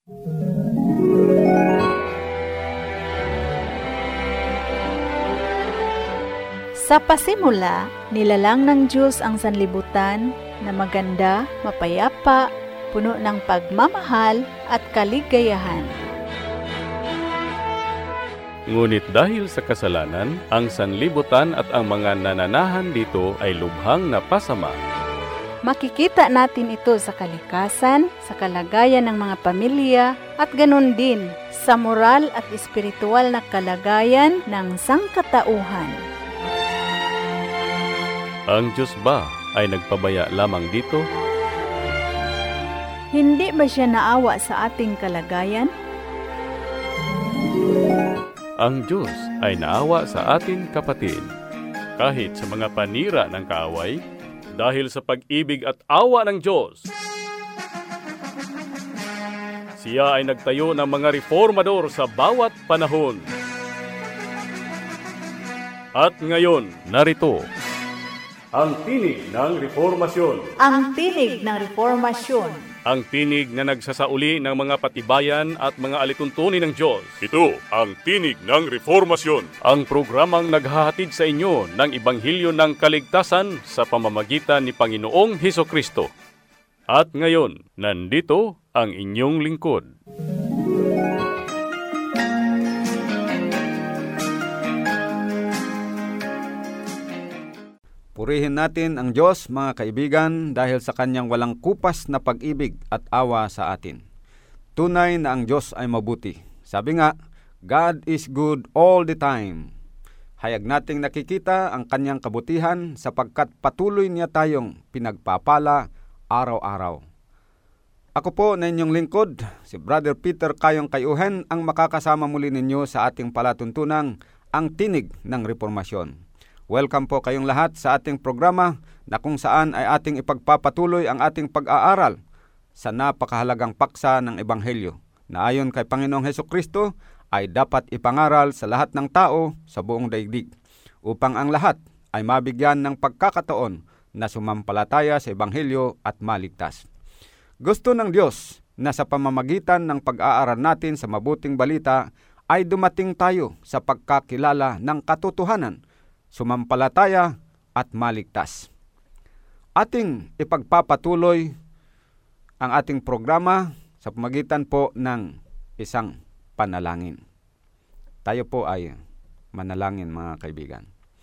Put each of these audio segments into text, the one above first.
Sa pasimula, nilalang ng Diyos ang sanlibutan na maganda, mapayapa, puno ng pagmamahal at kaligayahan. Ngunit dahil sa kasalanan, ang sanlibutan at ang mga nananahan dito ay lubhang napasama. Makikita natin ito sa kalikasan, sa kalagayan ng mga pamilya, at ganun din sa moral at espiritual na kalagayan ng sangkatauhan. Ang Diyos ba ay nagpabaya lamang dito? Hindi ba siya naawa sa ating kalagayan? Ang Diyos ay naawa sa atin, kapatid, kahit sa mga panira ng kaaway, dahil sa pag-ibig at awa ng Diyos. Siya ay nagtayo ng mga reformador sa bawat panahon. At ngayon, narito, ang tinig ng reformasyon. Ang tinig ng reformasyon. Ang tinig na nagsasauli ng mga patibayan at mga alituntunin ng Diyos. Ito ang tinig ng reformasyon. Ang programang naghahatid sa inyo ng Ibanghilyo ng Kaligtasan sa pamamagitan ni Panginoong Hesukristo. At ngayon, nandito ang inyong lingkod. Purihin natin ang Diyos, mga kaibigan, dahil sa Kanyang walang kupas na pag-ibig at awa sa atin. Tunay na ang Diyos ay mabuti. Sabi nga, God is good all the time. Hayag nating nakikita ang Kanyang kabutihan sapagkat patuloy niya tayong pinagpapala araw-araw. Ako po na inyong lingkod, si Brother Peter Kayong Kayuhen, ang makakasama muli ninyo sa ating palatuntunang Ang Tinig ng Reformasyon. Welcome po kayong lahat sa ating programa na kung saan ay ating ipagpapatuloy ang ating pag-aaral sa napakahalagang paksa ng Ebanghelyo na ayon kay Panginoong Hesukristo ay dapat ipangaral sa lahat ng tao sa buong daigdig upang ang lahat ay mabigyan ng pagkakataon na sumampalataya sa Ebanghelyo at maligtas. Gusto ng Diyos na sa pamamagitan ng pag-aaral natin sa mabuting balita ay dumating tayo sa pagkakilala ng katotohanan, sumampalataya at maligtas. Ating ipagpapatuloy ang ating programa sa pamamagitan po ng isang panalangin. Tayo po ay manalangin, mga kaibigan.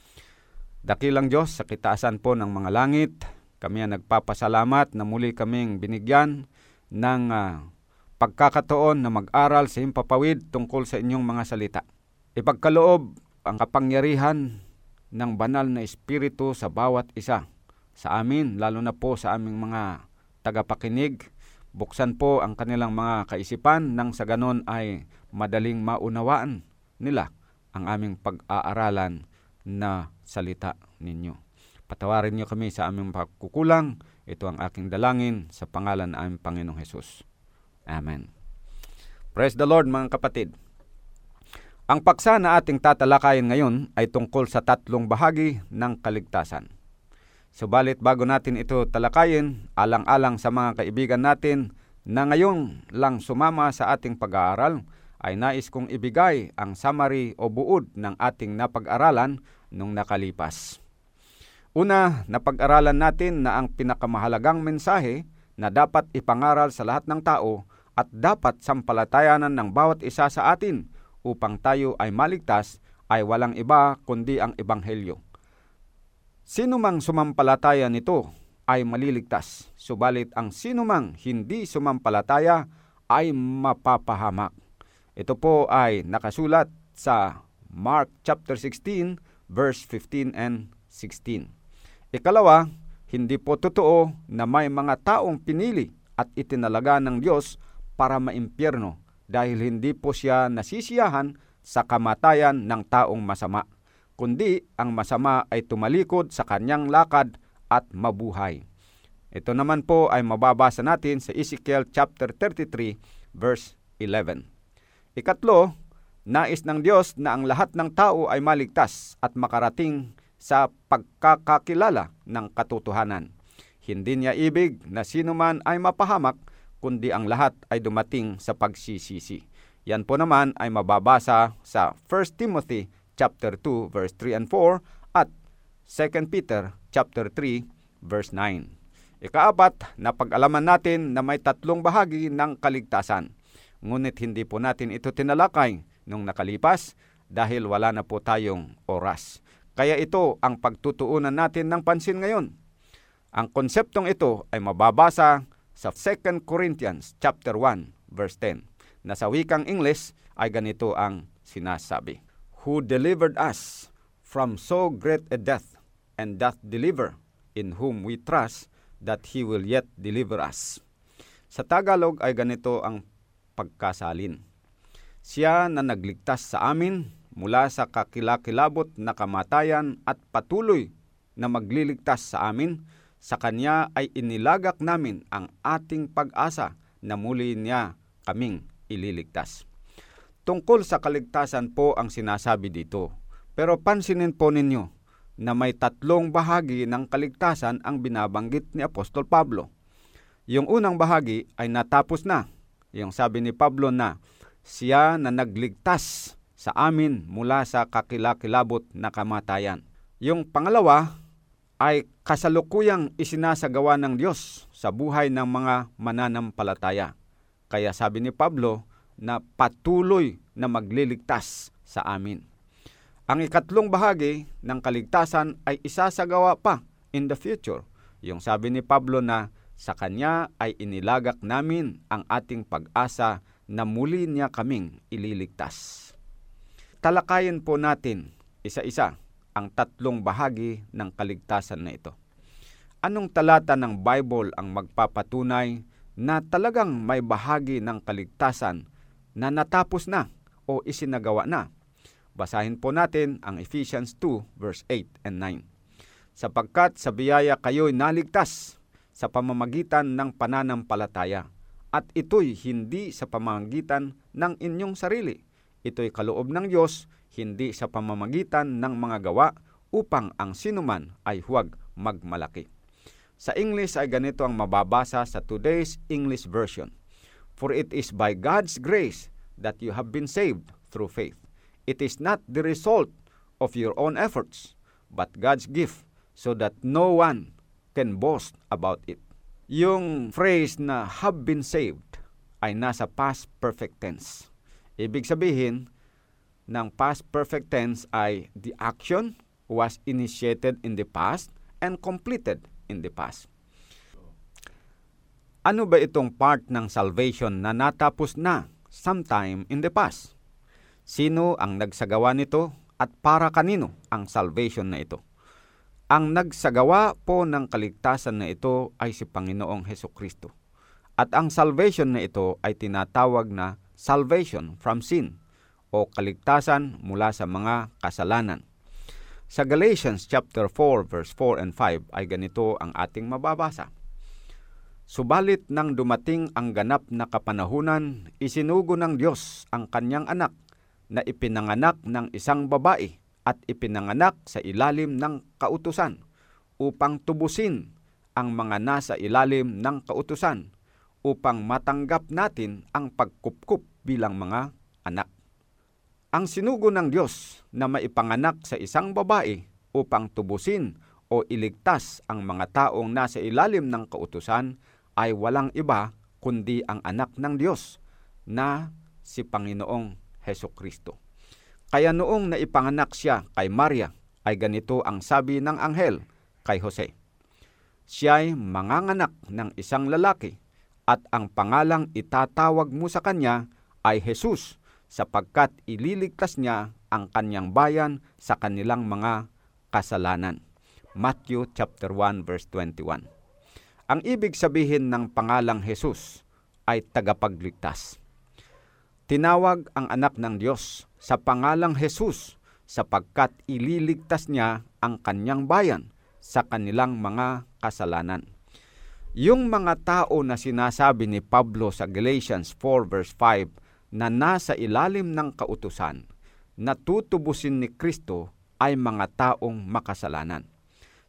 Dakilang Diyos, sa kitaasan po ng mga langit, kami ang nagpapasalamat na muli kaming binigyan ng pagkakataon na mag-aral sa himpapawid tungkol sa inyong mga salita. Ipagkaloob ang kapangyarihan ng banal na espiritu sa bawat isa sa amin, lalo na po sa aming mga tagapakinig. Buksan po ang kanilang mga kaisipan nang sa ganon ay madaling maunawaan nila ang aming pag-aaralan na salita ninyo. Patawarin niyo kami sa aming pagkukulang. Ito ang aking dalangin sa pangalan ng aming Panginoong Hesus. Amen. Praise the Lord, mga kapatid. Ang paksa na ating tatalakayin ngayon ay tungkol sa tatlong bahagi ng kaligtasan. Subalit bago natin ito talakayin, alang-alang sa mga kaibigan natin na ngayon lang sumama sa ating pag-aaral, ay nais kong ibigay ang summary o buod ng ating napag-aralan nung nakalipas. Una, napag-aralan natin na ang pinakamahalagang mensahe na dapat ipangaral sa lahat ng tao at dapat sampalatayanan ng bawat isa sa atin upang tayo ay maligtas ay walang iba kundi ang Ebanghelyo. Sino mang sumampalataya nito ay maliligtas, subalit ang sino mang hindi sumampalataya ay mapapahamak. Ito po ay nakasulat sa Mark chapter 16 verse 15 and 16. Ikalawa, hindi po totoo na may mga taong pinili at itinalaga ng Diyos para maimpyerno dahil hindi po siya nasisiyahan sa kamatayan ng taong masama, kundi ang masama ay tumalikod sa kanyang lakad at mabuhay. Ito naman po ay mababasa natin sa Ezekiel chapter 33 verse 11. Ikatlo, nais ng Diyos na ang lahat ng tao ay maligtas at makarating sa pagkakakilala ng katotohanan. Hindi niya ibig na sino man ay mapahamak, kundi ang lahat ay dumating sa pagsisisi. Yan po naman ay mababasa sa 1 Timothy chapter 2 verse 3 and 4 at 2 Peter chapter 3 verse 9. Ikaapat, napag-alaman natin na may tatlong bahagi ng kaligtasan. Ngunit hindi po natin ito tinalakay nung nakalipas dahil wala na po tayong oras. Kaya ito ang pagtutuunan natin ng pansin ngayon. Ang konseptong ito ay mababasa sa 2 Corinthians chapter 1 verse 10 na sa wikang English ay ganito ang sinasabi. Who delivered us from so great a death and doth deliver, in whom we trust that He will yet deliver us. Sa Tagalog ay ganito ang pagkasalin. Siya na nagligtas sa amin mula sa kakilakilabot na kamatayan at patuloy na magliligtas sa amin, sa Kanya ay inilagak namin ang ating pag-asa na muli niya kaming ililigtas. Tungkol sa kaligtasan po ang sinasabi dito. Pero pansinin po ninyo na may tatlong bahagi ng kaligtasan ang binabanggit ni Apostol Pablo. Yung unang bahagi ay natapos na. Yung sabi ni Pablo na siya na nagligtas sa amin mula sa kakilakilabot na kamatayan. Yung pangalawa ay kasalukuyang isinasagawa ng Diyos sa buhay ng mga mananampalataya. Kaya sabi ni Pablo na patuloy na magliligtas sa amin. Ang ikatlong bahagi ng kaligtasan ay isasagawa pa in the future. Yung sabi ni Pablo na sa Kanya ay inilagak namin ang ating pag-asa na muli niya kaming ililigtas. Talakayin po natin isa-isa ang tatlong bahagi ng kaligtasan na ito. Anong talata ng Bible ang magpapatunay na talagang may bahagi ng kaligtasan na natapos na o isinagawa na? Basahin po natin ang Ephesians 2 verse 8 and 9. Sapagkat sa biyaya kayo'y naligtas sa pamamagitan ng pananampalataya, at ito'y hindi sa pamamagitan ng inyong sarili. Ito'y kaloob ng Diyos, hindi sa pamamagitan ng mga gawa, upang ang sinuman ay huwag magmalaki. Sa English ay ganito ang mababasa sa today's English version. For it is by God's grace that you have been saved through faith. It is not the result of your own efforts, but God's gift, so that no one can boast about it. Yung phrase na have been saved ay nasa past perfect tense. Ibig sabihin ng past perfect tense ay the action was initiated in the past and completed in the past. Ano ba itong part ng salvation na natapos na sometime in the past? Sino ang nagsagawa nito at para kanino ang salvation na ito? Ang nagsagawa po ng kaligtasan na ito ay si Panginoong Hesukristo. At ang salvation na ito ay tinatawag na salvation from sin o kaligtasan mula sa mga kasalanan. Sa Galatians chapter 4 verse 4 and 5 ay ganito ang ating mababasa. Subalit nang dumating ang ganap na kapanahunan, isinugo ng Diyos ang kanyang anak na ipinanganak ng isang babae at ipinanganak sa ilalim ng kautusan upang tubusin ang mga nasa ilalim ng kautusan upang matanggap natin ang pagkupkup bilang mga anak. Ang sinugo ng Diyos na maipanganak sa isang babae upang tubusin o iligtas ang mga taong nasa ilalim ng kautusan ay walang iba kundi ang anak ng Diyos na si Panginoong Hesukristo. Kaya noong naipanganak siya kay Maria, ay ganito ang sabi ng anghel kay Jose. Siya'y manganganak ng isang lalaki at ang pangalang itatawag mo sa kanya ay Jesus, sapagkat ililigtas niya ang kanyang bayan sa kanilang mga kasalanan. Matthew chapter 1 verse 21. Ang ibig sabihin ng pangalang Jesus ay tagapagligtas. Tinawag ang anak ng Diyos sa pangalang Jesus sapagkat ililigtas niya ang kanyang bayan sa kanilang mga kasalanan. Yung mga tao na sinasabi ni Pablo sa Galatians 4 verse 5 na nasa ilalim ng kautusan, na tutubusin ni Kristo ay mga taong makasalanan.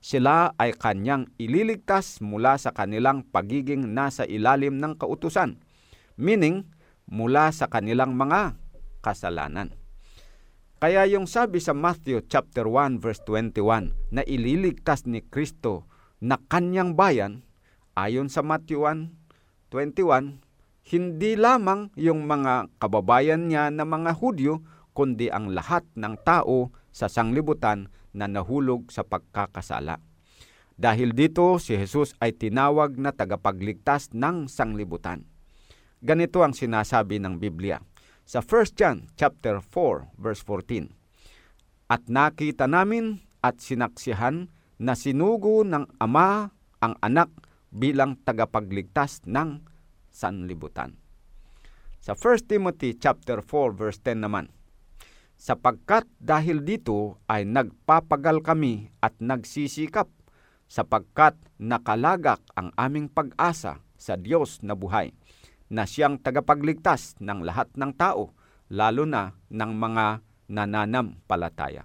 sila ay kanyang ililigtas mula sa kanilang pagiging nasa ilalim ng kautusan, meaning mula sa kanilang mga kasalanan. Kaya yung sabi sa Matthew chapter 1 verse 21 na ililigtas ni Kristo na kanyang bayan, ayon sa Matthew 1:21, hindi lamang yung mga kababayan niya na mga Hudyo, kundi ang lahat ng tao sa sanglibutan na nahulog sa pagkakasala. Dahil dito, si Jesus ay tinawag na tagapagligtas ng sanglibutan. Ganito ang sinasabi ng Biblia sa 1 John chapter 4 verse 14. At nakita namin at sinaksihan na sinugo ng Ama ang Anak bilang tagapagligtas ng sanlibutan. Sa 1 Timothy chapter 4 verse 10 naman, sapagkat dahil dito ay nagpapagal kami at nagsisikap, sapagkat nakalagak ang aming pag-asa sa Diyos na buhay, na siyang tagapagligtas ng lahat ng tao, lalo na ng mga nananampalataya.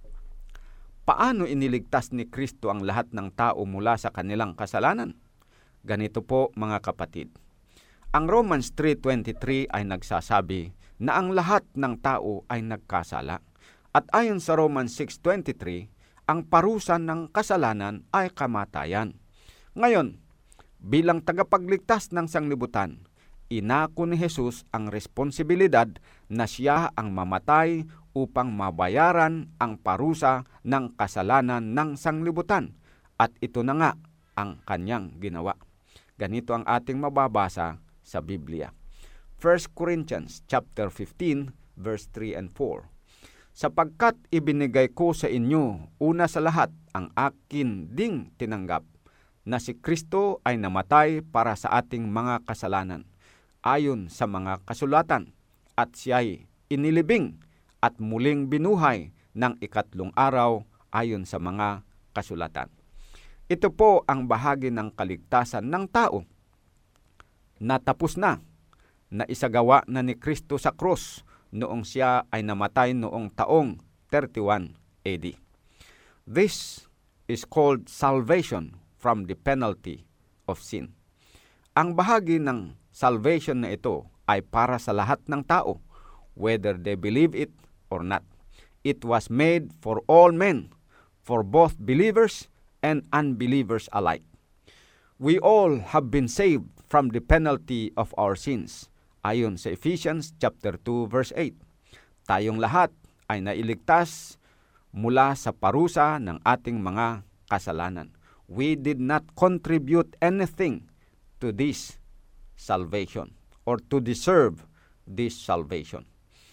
Paano iniligtas ni Kristo ang lahat ng tao mula sa kanilang kasalanan? Ganito po mga kapatid. Ang Romans 3:23 ay nagsasabi na ang lahat ng tao ay nagkasala. At ayon sa Romans 6:23, ang parusa ng kasalanan ay kamatayan. Ngayon, bilang tagapagligtas ng sanglibutan, inako ni Jesus ang responsibilidad na siya ang mamatay upang mabayaran ang parusa ng kasalanan ng sanglibutan. At ito na nga ang kanyang ginawa. Ganito ang ating mababasa sa Biblia. 1 Corinthians chapter 15 verse 3 and 4. Sapagkat ibinigay ko sa inyo una sa lahat ang akin ding tinanggap, na si Kristo ay namatay para sa ating mga kasalanan, ayon sa mga kasulatan, at siya'y inilibing at muling binuhay ng ikatlong araw ayon sa mga kasulatan. Ito po ang bahagi ng kaligtasan ng tao na tapos na isagawa na ni Kristo sa krus noong siya ay namatay noong taong 31 AD. This is called salvation from the penalty of sin. Ang bahagi ng salvation na ito ay para sa lahat ng tao, whether they believe it or not. It was made for all men, for both believers and unbelievers alike. We all have been saved from the penalty of our sins, ayon sa Ephesians chapter 2 verse 8. Tayong lahat ay nailigtas mula sa parusa ng ating mga kasalanan. We did not contribute anything to this salvation or to deserve this salvation.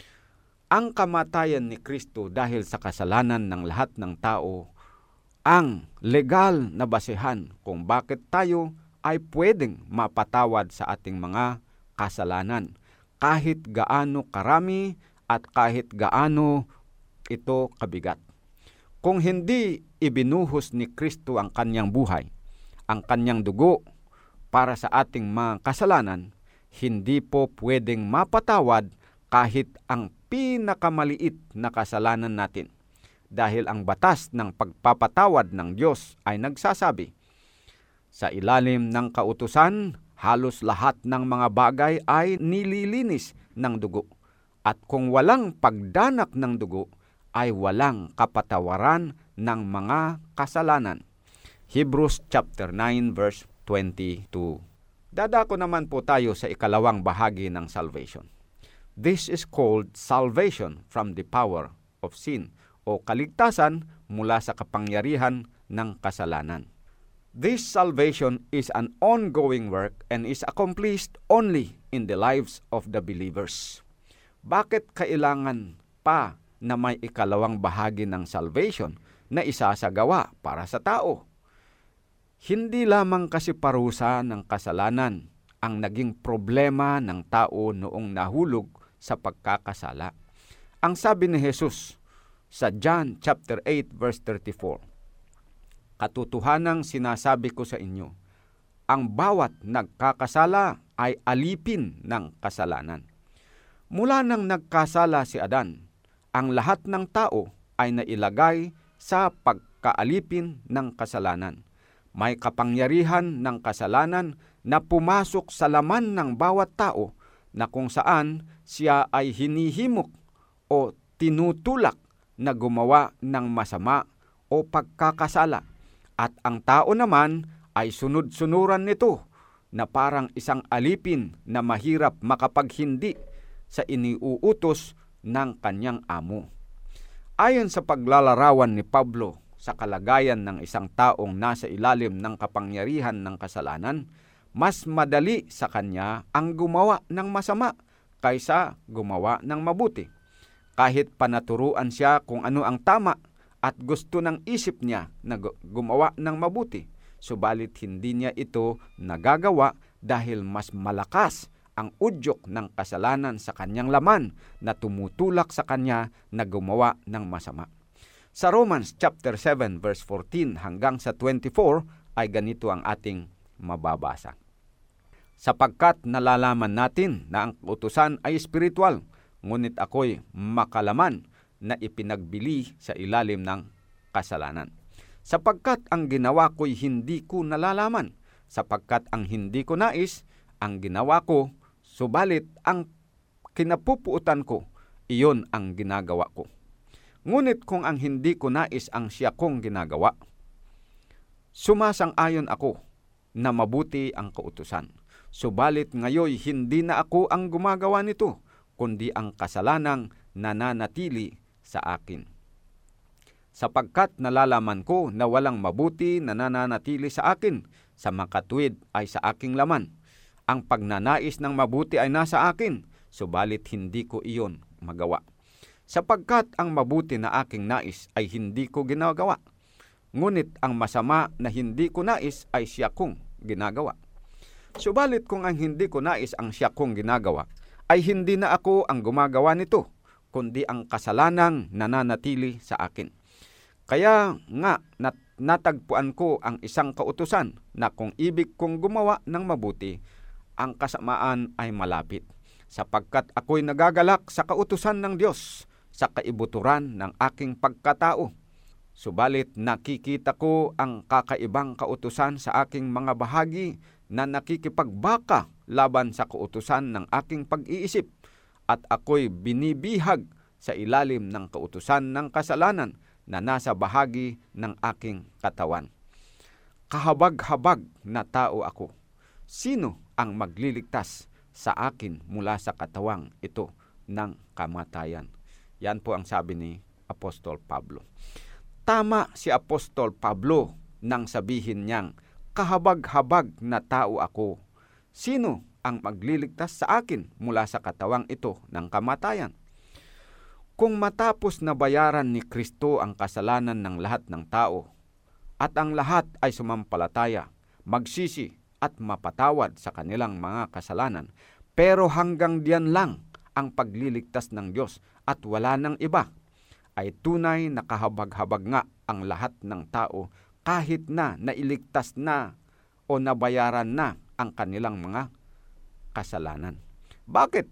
Ang kamatayan ni Kristo dahil sa kasalanan ng lahat ng tao ang legal na basehan kung bakit tayo ay pwedeng mapatawad sa ating mga kasalanan, kahit gaano karami at kahit gaano ito kabigat. Kung hindi ibinuhos ni Kristo ang kanyang buhay, ang kanyang dugo para sa ating mga kasalanan, hindi po pwedeng mapatawad kahit ang pinakamaliit na kasalanan natin. Dahil ang batas ng pagpapatawad ng Diyos ay nagsasabi, sa ilalim ng kautusan, halos lahat ng mga bagay ay nililinis ng dugo. At kung walang pagdanak ng dugo, ay walang kapatawaran ng mga kasalanan. Hebrews chapter 9 verse 22. Dadako naman po tayo sa ikalawang bahagi ng salvation. This is called salvation from the power of sin, o kaligtasan mula sa kapangyarihan ng kasalanan. This salvation is an ongoing work and is accomplished only in the lives of the believers. Bakit kailangan pa na may ikalawang bahagi ng salvation na isasagawa para sa tao? Hindi lamang kasi parusa ng kasalanan ang naging problema ng tao noong nahulog sa pagkakasala. Ang sabi ni Jesus sa John chapter 8 verse 34, katotohanang sinasabi ko sa inyo, ang bawat nagkakasala ay alipin ng kasalanan. Mula nang nagkasala si Adan, ang lahat ng tao ay nailagay sa pagkaalipin ng kasalanan. May kapangyarihan ng kasalanan na pumasok sa laman ng bawat tao na kung saan siya ay hinihimok o tinutulak na gumawa ng masama o pagkakasala. At ang tao naman ay sunod-sunuran nito na parang isang alipin na mahirap makapaghindi sa iniuutos ng kanyang amo. Ayon sa paglalarawan ni Pablo sa kalagayan ng isang taong nasa ilalim ng kapangyarihan ng kasalanan, mas madali sa kanya ang gumawa ng masama kaysa gumawa ng mabuti. Kahit panaturuan siya kung ano ang tama at gusto ng isip niya na gumawa ng mabuti, subalit hindi niya ito nagagawa dahil mas malakas ang udyok ng kasalanan sa kanyang laman na tumutulak sa kanya na gumawa ng masama. Sa Romans chapter 7 verse 14 hanggang sa 24 ay ganito ang ating mababasa. Sapagkat nalalaman natin na ang kautusan ay espiritual, ngunit ako'y makalaman na ipinagbili sa ilalim ng kasalanan. Sapagkat ang ginawa ko'y hindi ko nalalaman, sapagkat ang hindi ko nais, ang ginawa ko, subalit ang kinapupuutan ko, iyon ang ginagawa ko. Ngunit kung ang hindi ko nais ang siya kong ginagawa, sumasang-ayon ako na mabuti ang kautusan. Subalit ngayoy hindi na ako ang gumagawa nito, kundi ang kasalanang nananatili sa akin. Sapagkat nalalaman ko na walang mabuti na nananatili sa akin, sa makatuwid ay sa aking laman. Ang pagnanais ng mabuti ay nasa akin, subalit hindi ko iyon magawa. Sapagkat ang mabuti na aking nais ay hindi ko ginagawa, ngunit ang masama na hindi ko nais ay siya kong ginagawa. Subalit kung ang hindi ko nais ang siya kong ginagawa, ay hindi na ako ang gumagawa nito, kundi ang kasalanang nananatili sa akin. Kaya nga natagpuan ko ang isang kautusan na kung ibig kong gumawa ng mabuti, ang kasamaan ay malapit, sapagkat ako'y nagagalak sa kautusan ng Diyos sa kaibuturan ng aking pagkatao. Subalit nakikita ko ang kakaibang kautusan sa aking mga bahagi na nakikipagbaka laban sa kautusan ng aking pag-iisip, at ako'y binibihag sa ilalim ng kautusan ng kasalanan na nasa bahagi ng aking katawan. Kahabag-habag na tao ako. Sino ang magliligtas sa akin mula sa katawang ito ng kamatayan? Yan po ang sabi ni Apostol Pablo. Tama si Apostol Pablo nang sabihin niyang, kahabag-habag na tao ako. Sino ang magliligtas sa akin mula sa katawang ito ng kamatayan? Kung matapos na bayaran ni Kristo ang kasalanan ng lahat ng tao, at ang lahat ay sumampalataya, magsisi at mapatawad sa kanilang mga kasalanan, pero hanggang diyan lang ang pagliligtas ng Diyos at wala nang iba, ay tunay na kahabag-habag nga ang lahat ng tao kahit na nailigtas na o nabayaran na ang kanilang mga kasalanan. Bakit?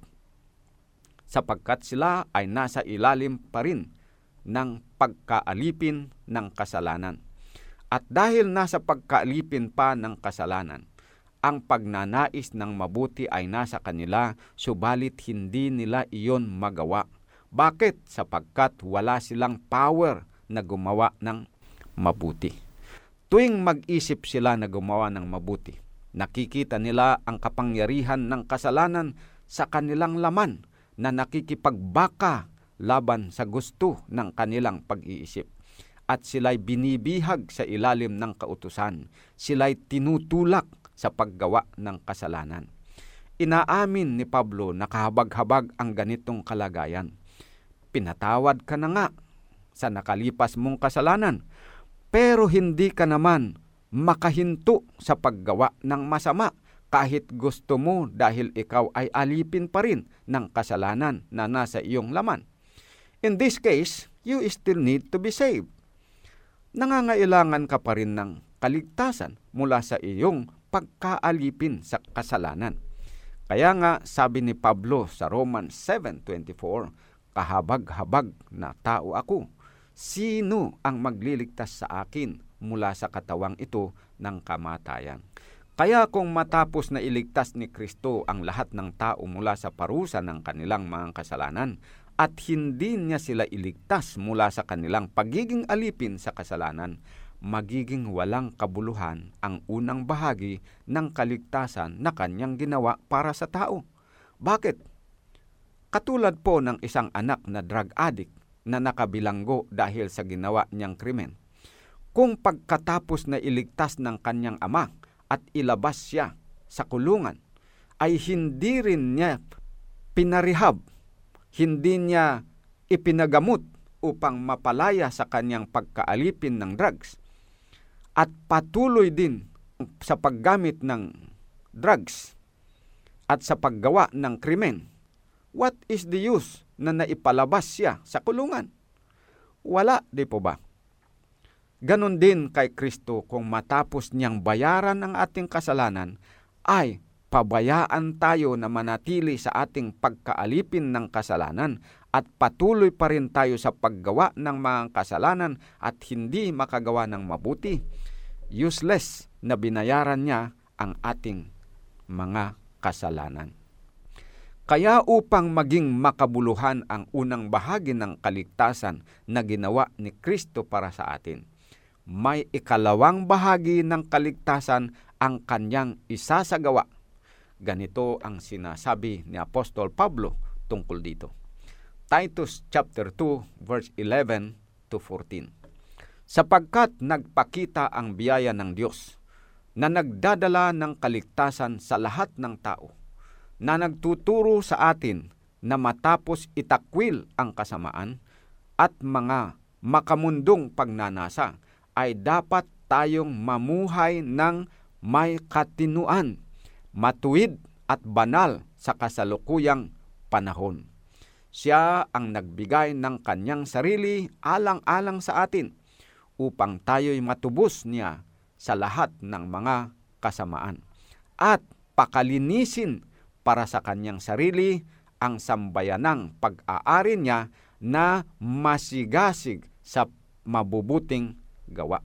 Sapagkat sila ay nasa ilalim pa rin ng pagkaalipin ng kasalanan. At dahil nasa pagkaalipin pa ng kasalanan, ang pagnanais ng mabuti ay nasa kanila, subalit hindi nila iyon magawa. Bakit? Sapagkat wala silang power na gumawa ng mabuti. Tuwing mag-isip sila na gumawa ng mabuti, nakikita nila ang kapangyarihan ng kasalanan sa kanilang laman na nakikipagbaka laban sa gusto ng kanilang pag-iisip. At sila'y binibihag sa ilalim ng kautusan. Sila'y tinutulak sa paggawa ng kasalanan. Inaamin ni Pablo na kahabag-habag ang ganitong kalagayan. Pinatawad ka na nga sa nakalipas mong kasalanan, pero hindi ka naman makahinto sa paggawa ng masama kahit gusto mo dahil ikaw ay alipin pa rin ng kasalanan na nasa iyong laman. In this case, you still need to be saved. Nangangailangan ka pa rin ng kaligtasan mula sa iyong pagkaalipin sa kasalanan. Kaya nga sabi ni Pablo sa Romans 7:24, kahabag-habag na tao ako. sino ang magliligtas sa akin mula sa katawang ito ng kamatayan? Kaya kung matapos na iligtas ni Kristo ang lahat ng tao mula sa parusa ng kanilang mga kasalanan, at hindi niya sila iligtas mula sa kanilang pagiging alipin sa kasalanan, magiging walang kabuluhan ang unang bahagi ng kaligtasan na kanyang ginawa para sa tao. Bakit? Katulad po ng isang anak na drug addict na nakabilanggo dahil sa ginawa niyang krimen. Kung pagkatapos na iligtas ng kanyang ama at ilabas siya sa kulungan, ay hindi rin niya pinarehab, hindi niya ipinagamot upang mapalaya sa kanyang pagkaalipin ng drugs, at patuloy din sa paggamit ng drugs at sa paggawa ng krimen, what is the use na naipalabas siya sa kulungan? Wala, di po ba? Ganon din kay Kristo, kung matapos niyang bayaran ang ating kasalanan, ay pabayaan tayo na manatili sa ating pagkaalipin ng kasalanan at patuloy pa rin tayo sa paggawa ng mga kasalanan at hindi makagawa ng mabuti. Useless na binayaran niya ang ating mga kasalanan. Kaya upang maging makabuluhan ang unang bahagi ng kaligtasan na ginawa ni Kristo para sa atin, may ikalawang bahagi ng kaligtasan ang kanyang isasagawa. Ganito ang sinasabi ni Apostol Pablo tungkol dito. Titus chapter 2 verse 11 to 14. Sapagkat nagpakita ang biyaya ng Diyos na nagdadala ng kaligtasan sa lahat ng tao, na nagtuturo sa atin na matapos itakwil ang kasamaan at mga makamundong pagnanasa, ay dapat tayong mamuhay ng may katinuan, matuwid at banal sa kasalukuyang panahon. Siya ang nagbigay ng kanyang sarili alang-alang sa atin upang tayo'y matubos niya sa lahat ng mga kasamaan at pakalinisin para sa kanyang sarili ang sambayanang pag-aari niya na masigasig sa mabubuting gawa.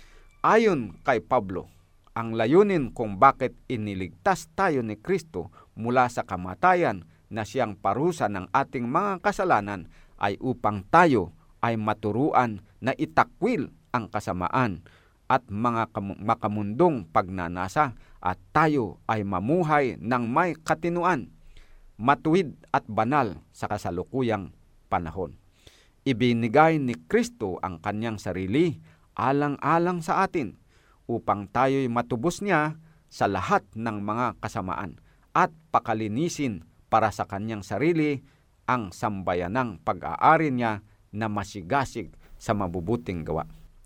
Ayon kay Pablo, ang layunin kung bakit iniligtas tayo ni Kristo mula sa kamatayan na siyang parusa ng ating mga kasalanan ay upang tayo ay maturuan na itakwil ang kasamaan at mga makamundong pagnanasa at tayo ay mamuhay ng may katinuan, matuwid at banal sa kasalukuyang panahon. Ibinigay ni Kristo ang kanyang sarili alang-alang sa atin upang tayo'y matubos niya sa lahat ng mga kasamaan at pakalinisin para sa kanyang sarili ang sambayanang pag-aari niya na masigasig sa mabubuting gawa.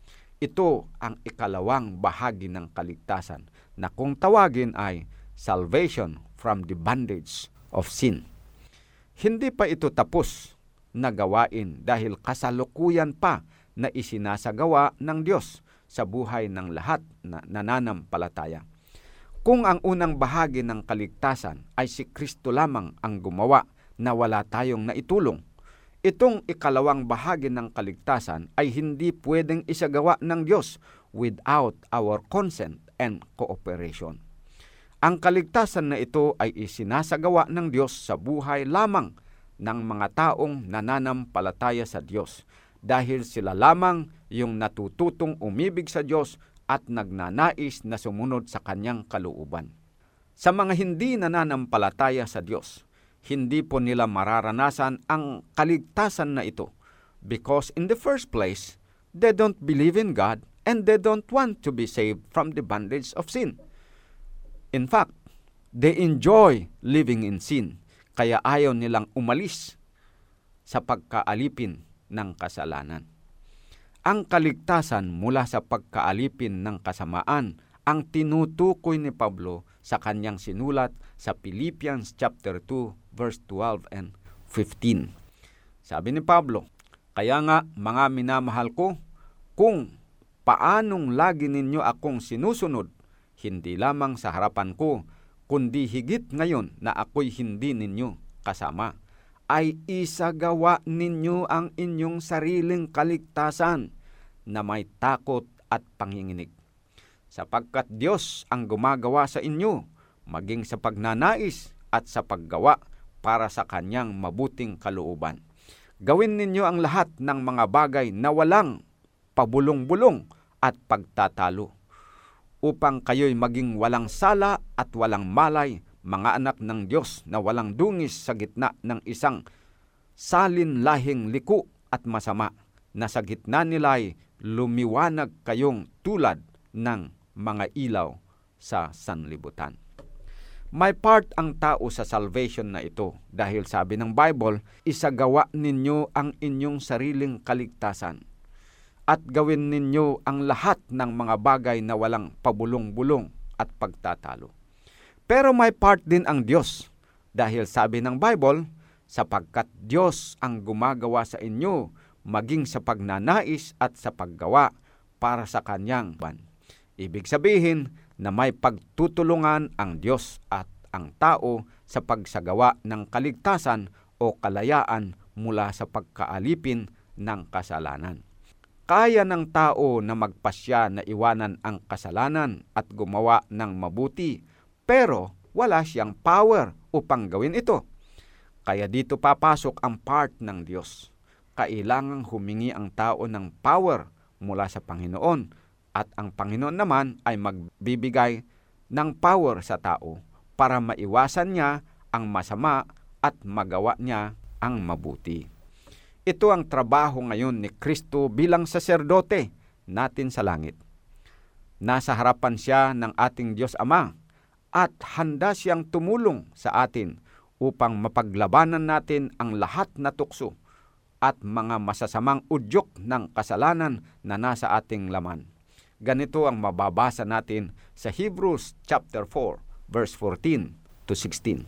Ito ang ikalawang bahagi ng kaligtasan na kung tawagin ay salvation from the bondage of sin. Hindi pa ito tapos na gawain dahil kasalukuyan pa na isinasagawa ng Diyos sa buhay ng lahat na nananampalataya. Kung ang unang bahagi ng kaligtasan ay si Kristo lamang ang gumawa na wala tayong naitulong, itong ikalawang bahagi ng kaligtasan ay hindi pwedeng isagawa ng Diyos without our consent and cooperation. Ang kaligtasan na ito ay isinasagawa ng Diyos sa buhay lamang ng mga taong nananampalataya sa Diyos, dahil sila lamang yung natututong umibig sa Diyos at nagnanais na sumunod sa kanyang kalooban. Sa mga hindi nananampalataya sa Diyos, hindi po nila mararanasan ang kaligtasan na ito because in the first place, they don't believe in God and they don't want to be saved from the bondage of sin. In fact, they enjoy living in sin, kaya ayaw nilang umalis sa pagkaalipin ng kasalanan. Ang kaligtasan mula sa pagkaalipin ng kasamaan ang tinutukoy ni Pablo sa kanyang sinulat sa Philippians chapter 2 verse 12 and 15. Sabi ni Pablo, "Kaya nga mga minamahal ko, kung paanong lagi ninyo akong sinusunod, hindi lamang sa harapan ko, kundi higit ngayon na ako'y hindi ninyo kasama, ay isagawa ninyo ang inyong sariling kaligtasan na may takot at panginginig. Sapagkat Diyos ang gumagawa sa inyo, maging sa pagnanais at sa paggawa para sa kanyang mabuting kalooban. Gawin ninyo ang lahat ng mga bagay na walang pabulong-bulong at pagtatalo, upang kayo'y maging walang sala at walang malay, mga anak ng Diyos na walang dungis sa gitna ng isang salinlahing liko at masama, na sa gitna nila'y lumiwanag kayong tulad ng mga ilaw sa sanlibutan. May part ang tao sa salvation na ito dahil sabi ng Bible, isagawa ninyo ang inyong sariling kaligtasan at gawin ninyo ang lahat ng mga bagay na walang pabulong-bulong at pagtatalo. Pero may part din ang Diyos dahil sabi ng Bible, sapagkat Diyos ang gumagawa sa inyo maging sa pagnanais at sa paggawa para sa kanyang ban. Ibig sabihin na may pagtutulungan ang Diyos at ang tao sa pagsagawa ng kaligtasan o kalayaan mula sa pagkaalipin ng kasalanan. Kaya ng tao na magpasya na iwanan ang kasalanan at gumawa ng mabuti, pero wala siyang power upang gawin ito. Kaya dito papasok ang part ng Diyos. Kailangang humingi ang tao ng power mula sa Panginoon, at ang Panginoon naman ay magbibigay ng power sa tao para maiwasan niya ang masama at magawa niya ang mabuti. Ito ang trabaho ngayon ni Kristo bilang saserdote natin sa langit. Nasa harapan siya ng ating Diyos Ama at handa siyang tumulong sa atin upang mapaglabanan natin ang lahat na tukso at mga masasamang udyok ng kasalanan na nasa ating laman. Ganito ang mababasa natin sa Hebrews chapter 4, verse 14 to 16.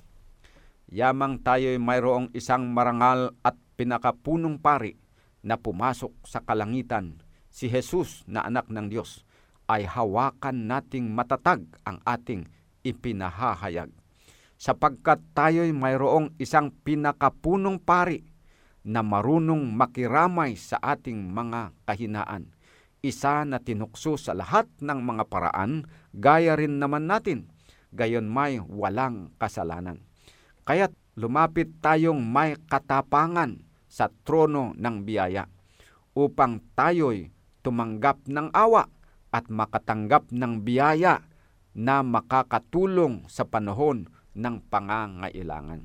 Yamang tayo'y mayroong isang marangal at pinakapunong pari na pumasok sa kalangitan, si Jesus na anak ng Diyos, ay hawakan nating matatag ang ating ipinahahayag. Sapagkat tayo'y mayroong isang pinakapunong pari na marunong makiramay sa ating mga kahinaan. Isa na tinukso sa lahat ng mga paraan, gaya rin naman natin, gayon may walang kasalanan. Kaya't lumapit tayong may katapangan sa trono ng biyaya, upang tayo'y tumanggap ng awa at makatanggap ng biyaya na makakatulong sa panahon ng pangangailangan.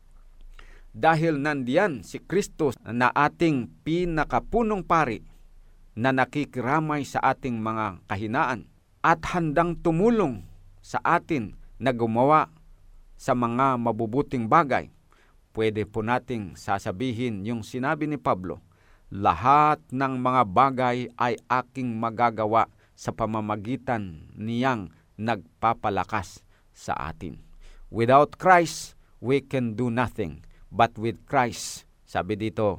Dahil nandiyan si Kristo na ating pinakapunong pari, na nakikiramay sa ating mga kahinaan at handang tumulong sa atin na gumawa sa mga mabubuting bagay, pwede po nating sasabihin yung sinabi ni Pablo, lahat ng mga bagay ay aking magagawa sa pamamagitan niyang nagpapalakas sa atin. Without Christ, we can do nothing. But with Christ, sabi dito,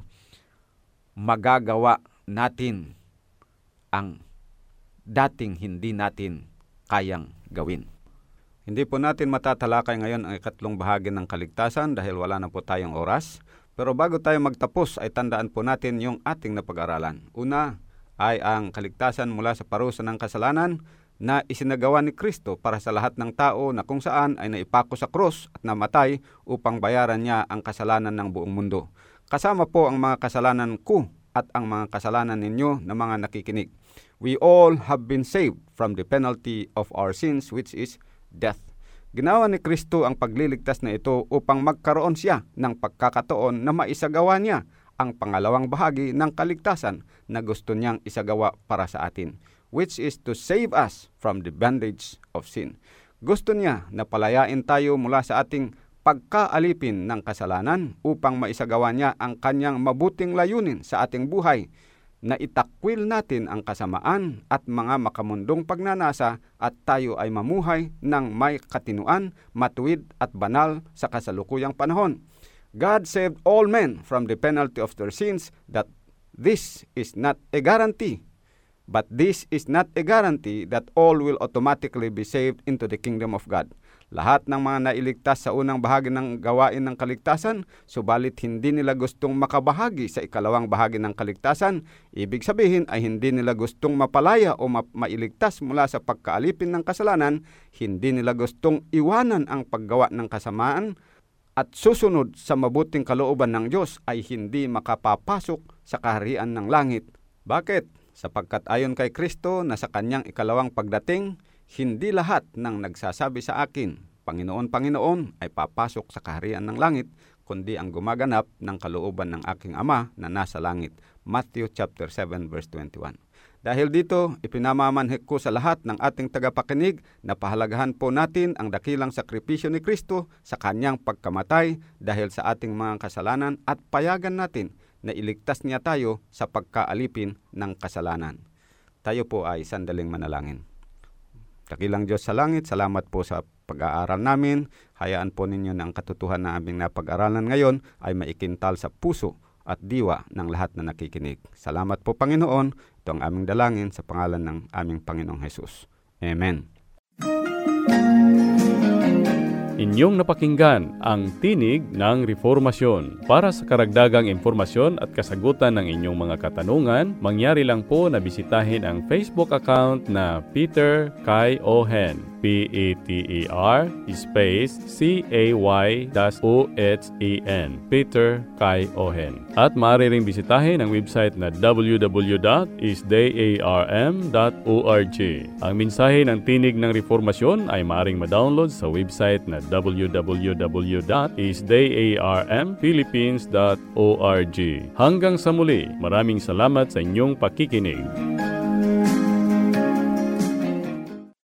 magagawa natin ang dating hindi natin kayang gawin. Hindi po natin matatalakay ngayon ang ikatlong bahagi ng kaligtasan dahil wala na po tayong oras. Pero bago tayo magtapos ay tandaan po natin yung ating napag-aralan. Una ay ang kaligtasan mula sa parusa ng kasalanan na isinagawa ni Kristo para sa lahat ng tao na kung saan ay naipako sa krus at namatay upang bayaran niya ang kasalanan ng buong mundo. Kasama po ang mga kasalanan ko at ang mga kasalanan ninyo na mga nakikinig. We all have been saved from the penalty of our sins, which is death. Ginawa ni Kristo ang pagliligtas na ito upang magkaroon siya ng pagkakataon na maisagawa niya ang pangalawang bahagi ng kaligtasan na gusto niyang isagawa para sa atin, which is to save us from the bondage of sin. Gusto niya na palayain tayo mula sa ating pagkaalipin ng kasalanan upang maisagawa niya ang kanyang mabuting layunin sa ating buhay, na itakwil natin ang kasamaan at mga makamundong pagnanasa at tayo ay mamuhay ng may katinuan, matuwid at banal sa kasalukuyang panahon. God saved all men from the penalty of their sins, that this is not a guarantee. But this is not a guarantee that all will automatically be saved into the kingdom of God. Lahat ng mga nailigtas sa unang bahagi ng gawain ng kaligtasan, subalit hindi nila gustong makabahagi sa ikalawang bahagi ng kaligtasan, ibig sabihin ay hindi nila gustong mapalaya o mailigtas mula sa pagkaalipin ng kasalanan, hindi nila gustong iwanan ang paggawa ng kasamaan, at susunod sa mabuting kalooban ng Diyos ay hindi makapapasok sa kaharian ng langit. Bakit? Sapagkat ayon kay Kristo na sa kanyang ikalawang pagdating, hindi lahat ng nagsasabi sa akin, Panginoon, Panginoon, ay papasok sa kaharian ng langit, kundi ang gumaganap ng kalooban ng aking Ama na nasa langit. Matthew chapter 7 verse 21. Dahil dito, ipinamamanhik ko sa lahat ng ating tagapakinig na pahalagahan po natin ang dakilang sakripisyo ni Kristo sa kanyang pagkamatay dahil sa ating mga kasalanan at payagan natin na iligtas niya tayo sa pagkaalipin ng kasalanan. Tayo po ay sandaling manalangin. Dakilang Diyos sa langit, salamat po sa pag-aaral namin. Hayaan po ninyo na ang katotohanan na aming napag-aralan ngayon ay maikintal sa puso at diwa ng lahat na nakikinig. Salamat po, Panginoon. Ito ang aming dalangin sa pangalan ng aming Panginoong Hesus. Amen. Inyong napakinggan ang Tinig ng Reformasyon. Para sa karagdagang informasyon at kasagutan ng inyong mga katanungan, mangyari lang po na bisitahin ang Facebook account na Peter Kay Ohen. Peter space CAY-OHEN. Peter Kay Ohen. At maaari ring bisitahin ang website na www.isdayarm.org. Ang mensahe ng Tinig ng Reformasyon ay maaaring ma-download sa website na www.isdayarmphilippines.org. Hanggang sa muli, maraming salamat sa inyong pakikinig.